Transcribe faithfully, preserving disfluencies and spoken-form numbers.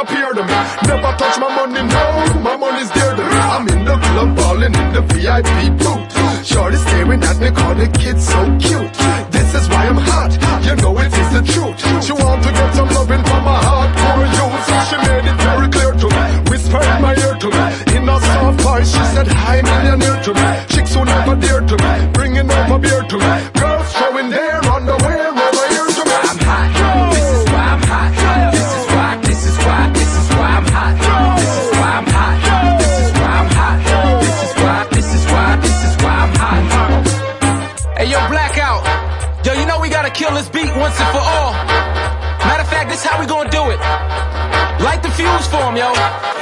disappear to me. Never touch my money, no, my money's dear to me. I'm in the club balling in the V I P booth. Shorty staring at me, call the kid so cute. This is why I'm hot, you know it is the truth. She want to get some loving from my hardcore youth, so she made it very clear to me, whisper in my ear to me. In a soft voice, she said, hi millionaire to me. Chicks who never dear to me, bringing over beer to me. Girls showing their underwear over here to me. I'm hot, this is why I'm hot. This is why, this is why, this is why I'm hot. This is why I'm hot. This is why I'm hot. This is why, this is why, this is why I'm hot. Hey yo, Blackout. Yo, you know we gotta kill this beat once and for all. Matter of fact, this how we gonna do it. Light the fuse for him, yo.